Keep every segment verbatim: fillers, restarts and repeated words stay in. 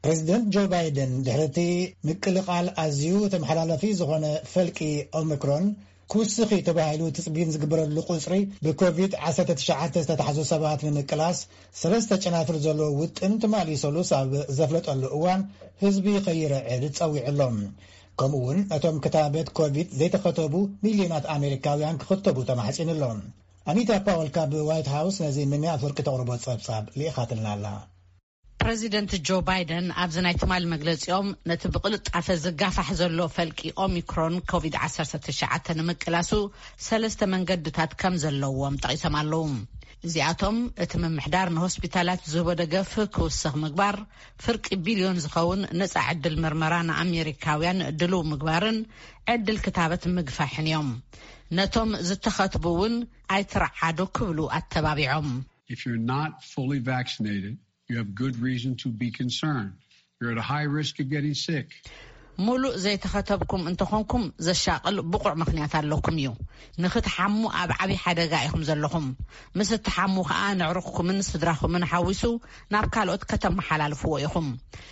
President Joe Biden ድሕረቲ ምቅልቃል ኣዝዩ ተመሓላለፊ ዝኾነ ፈልቂ ኦሚክሮን ኩስኺ ተባሂሉ ትጽቢን ዝግበረሉ ቁጽሪ ብኮቪድ ዓሰርተ ትሽዓተ ዝተታሕዙ ሰባት ንምቅላስ ሰለስተ ጨናፍር ዘለዎ ውጥን ትማሊሰሉስ ኣብ ዘፍለጠሉ እዋን ህዝቢ ከይረዕድ ጸዊዕሎም ከምኡውን እቶም ክታበት ኮቪድ ዘይተኸተቡ ሚልዮናት ኣሜሪካውያን ክኽተቡ ተማሕጺንሎም። ኣኒታ ፓውል ካብ ዋይት ሃውስ ነዚ ምንያ ፍርቂ ተቕርቦ ጸብጻብ ሊኢኻትልና ኣላ። ፕሬዚደንት ጆ ባይደን ኣብ ዝናይ ትማል መግለጺኦም ነቲ ብቕልጣፈ ዝጋፋሕ ዘሎ ፈልቂ ኦሚክሮን ኮቪድ ዓሰርተ ትሽዓተ ንምቅላሱ ሰለስተ መንገድታት ከም ዘለዎም ጠቂሶም ኣለዉ። እዚኣቶም እቲ ምምሕዳር ንሆስፒታላት ዝህቦ ደገፍ ክውስኽ ምግባር፣ ፍርቂ ቢልዮን ዝኸውን ነፃ ዕድል ምርመራ ንኣሜሪካውያን ድልው ምግባርን ዕድል ክታበት ምግፋሕን እዮም። ነቶም ዝተኸትቡ እውን ኣይትረዓዱ ክብሉ ኣተባቢዖም። If you're not fully vaccinated, you have good reason to be concerned. You're at a high risk of getting sick. ሙሉእ ዘይተኸተብኩም እንተኾንኩም ዘሻቕል ብቑዕ ምኽንያት ኣለኩም እዩ። ንኽትሓሙ ኣብ ዓብዪ ሓደጋ ኢኹም ዘለኹም። ምስ እትሓሙ ከዓ ንዕሩኽኩምን ስድራኹምን ሓዊሱ ናብ ካልኦት ከተመሓላልፍዎ ኢኹም።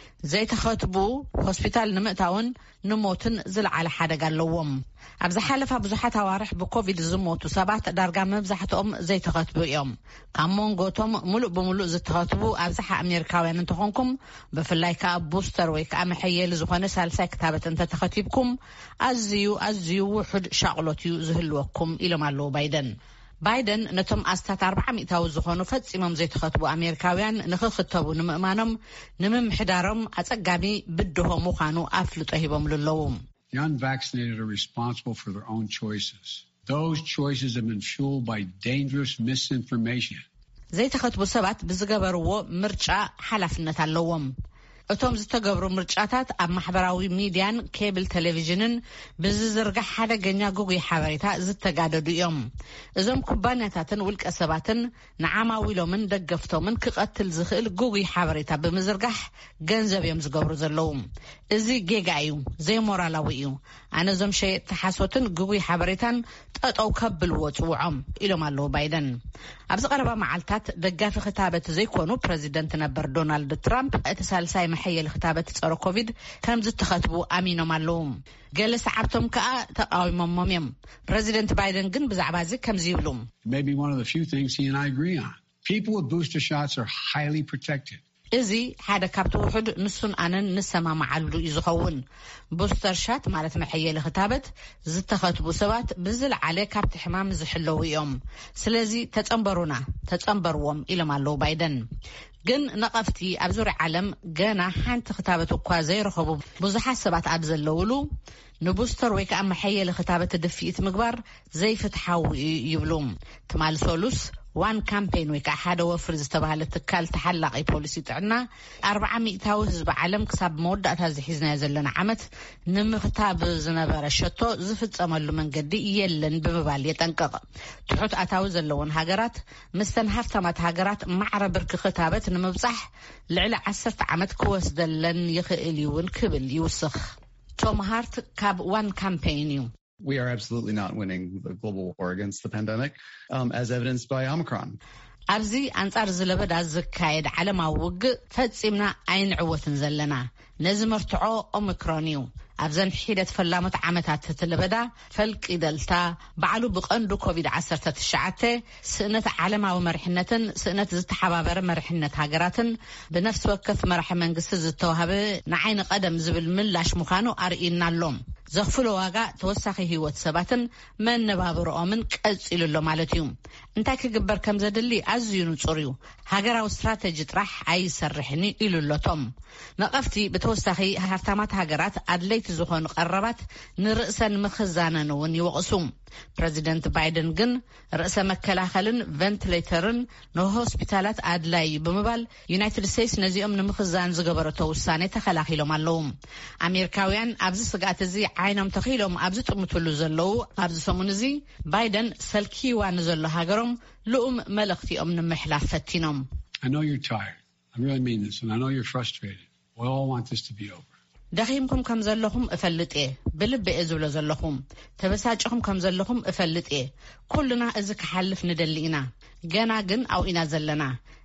ዘይተኸትቡ ሆስፒታል ንምእታውን ንሞትን ዝለዓለ ሓደጋ ኣለዎም። ኣብ ዝሓለፈ ብዙሓት ኣዋርሕ ብኮቪድ ዝሞቱ ሰባት ዳርጋ መብዛሕትኦም ዘይተኸትቡ እዮም። ካብ መንጎቶም ሙሉእ ብምሉእ ዝተኸትቡ ኣብዝሓ ኣሜሪካውያን እንተኾንኩም ብፍላይ ከዓ ቡስተር ወይ ከዓ መሐየሊ ዝኾነ ሳልሳይ ክታበት እንተተኸቲብኩም ኣዝዩ ኣዝዩ ውሑድ ሻቕሎት እዩ ዝህልወኩም ኢሎም ኣለዉ ባይደን። ባይደን ነቶም ኣስታት ኣርባዓ ሚእታዊ ዝኾኑ ፈጺሞም ዘይተኸትቡ ኣሜሪካውያን ንኽኽተቡ ንምእማኖም ንምምሕዳሮም ኣጸጋሚ ብድሆ ምዃኑ ኣፍልጦ ሂቦምሉ ኣለዉ። The unvaccinated are responsible for their own choices. Those choices have been fueled by dangerous misinformation. ዘይተኸትቡ ሰባት ብዝገበርዎ ምርጫ ሓላፍነት ኣለዎም። እቶም ዝተገብሩ ምርጫታት ኣብ ማሕበራዊ ሚድያን ኬብል ቴሌቪዥንን ብዝዝርጋሕ ሓደገኛ ጉጉይ ሓበሬታ ዝተጋደዱ እዮም። እዞም ኩባንያታትን ውልቀ ሰባትን ንዓማዊሎምን ደገፍቶምን ክቐትል ዝኽእል ጉጉይ ሓበሬታ ብምዝርጋሕ ገንዘብ እዮም ዝገብሩ ዘለዉ። እዚ ጌጋ እዩ፣ ዘይሞራላዊ እዩ። ኣነ ዞም ሸየጥቲ ሓሶትን ጉጉይ ሓበሬታን ጠጠው ከብልዎ ጽውዖም ኢሎም ኣለዉ ባይደን። ኣብ ዝቐረባ መዓልታት ደጋፊ ክታበት ዘይኮኑ ፕሬዚደንት ነበር ዶናልድ ትራምፕ እቲ ሳልሳይ መሐየሊ ክታበት ፀረ ኮቪድ ከም ዝተኸትቡ ኣሚኖም ኣለዉ። ገለ ሰዓብቶም ከዓ ተቃዊሞሞም እዮም። ፕሬዚደንት ባይደን ግን ብዛዕባ እዚ ከምዚ ይብሉ። Maybe one of the few things he and I agree on. People with booster shots are highly protected. እዚ ሓደ ካብቲ ውሑድ ንሱን ኣነን ንሰማማዓሉ እዩ ዝኸውን። ቡስተር ሻት ማለት መሐየሊ ክታበት ዝተኸትቡ ሰባት ብዝለዓለ ካብቲ ሕማም ዝሕለዉ እዮም። ስለዚ ተጸንበሩና ተጸንበርዎም ኢሎም ኣለዉ ባይደን። ግን ነቐፍቲ ኣብ ዙርያ ዓለም ገና ሓንቲ ክታበት እኳ ዘይረኸቡ ብዙሓት ሰባት ኣብ ዘለውሉ ንቡስተር ወይ ከዓ መሐየሊ ክታበት ድፊኢት ምግባር ዘይፍትሓዊ ይብሉ። ትማል ሶሉስ ዋን ካምፔን ወይ ከዓ ሓደ ወፍሪ ዝተባሃለ ትካል ተሓላቒ ፖሊሲ ጥዕና ኣርባዓ ሚእታዊ ህዝቢ ዓለም ክሳብ መወዳእታ ዝሒዝናዮ ዘለና ዓመት ንምኽታብ ዝነበረ ሸቶ ዝፍጸመሉ መንገዲ የለን ብምባል የጠንቀቕ። ትሑት ኣታዊ ዘለዎን ሃገራት ምስተን ሃፍታማት ሃገራት ማዕረ ብርኪ ክታበት ንምብጻሕ ልዕሊ ዓሰርተ ዓመት ክወስደለን ይኽእል ይውን ክብል ይውስኽ። ቶም ሃርት ካብ ዋን ካምፔን እዩ። We are absolutely not winning the global war against the pandemic, um, as evidenced by Omicron. ኣብዚ ኣንጻር ዝለበዳ ዝካየድ ዓለማዊ ውግእ ፈጺምና ኣይንዕወትን ዘለና ነዚ መርትዖ ኦሚክሮን እዩ። ኣብዘን ሒደት ፈላሞት ዓመታት ትለበዳ ፈልቂ ደልታ ባዕሉ ብቐንዱ ኮቪድ ዓሰርተ ትሽዓተ ስእነት ዓለማዊ መርሕነትን ስእነት ዝተሓባበረ መርሕነት ሃገራትን ብነፍሲ ወከፍ መራሒ መንግስቲ ዝተዋህበ ንዓይኒ ቀደም ዝብል ምላሽ ምዃኑ ኣርኢና ኣሎም። ዘኽፍሎ ዋጋ ተወሳኺ ህይወት ሰባትን መነባብሮኦምን ቀፂሉ ኣሎ ማለት እዩ። እንታይ ክግበር ከም ዘድሊ ኣዝዩ ንጹር እዩ። ሃገራዊ ስትራቴጂ ጥራሕ ኣይሰርሕኒ ኢሉ ኣሎቶም። ነቐፍቲ ብተወሳኺ ሃፍታማት ሃገራት ኣድለይቲ ዝኾኑ ቀረባት ንርእሰን ምኽዛነን እውን ይወቕሱ። ፕሬዚደንት ባይደን ግን ርእሰ መከላኸልን ቬንቲሌተርን ንሆስፒታላት ኣድላይ ብምባል ዩናይትድ ስቴትስ ነዚኦም ንምኽዛን ዝገበረቶ ውሳኔ ተኸላኺሎም ኣለዉ። ኣሜሪካውያን ኣብዚ ስጋት እዚ ዓይኖም ተኺሎም ኣብዚ ጥምትሉ ዘለዉ ኣብዚ ሰሙን እዚ ባይደን ሰልኪዋ ንዘሎ ሃገሮም ልኡም መልእኽቲኦም ንምሕላፍ ፈቲኖም። I know you're tired. I really mean this, and I know you're frustrated. We all want this to be over. ደኺምኩም ከም ዘለኹም እፈልጥ እየ ብልቢ እየ ዝብሎ ዘለኹም ተበሳጭኹም ከም ዘለኹም እፈልጥ እየ ኩልና እዚ ክሓልፍ ንደሊ ኢና ገና ግን ኣው ኢና ዘለና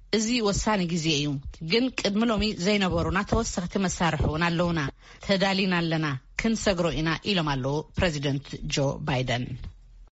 እዚ ወሳኒ ግዜ እዩ ግን ቅድሚ ሎሚ ዘይነበሩና ተወሰኽቲ መሳርሒ እውን ኣለውና ተዳሊና ኣለና ክንሰግሮ ኢና ኢሎም ኣለዉ ፕሬዚደንት ጆ ባይደን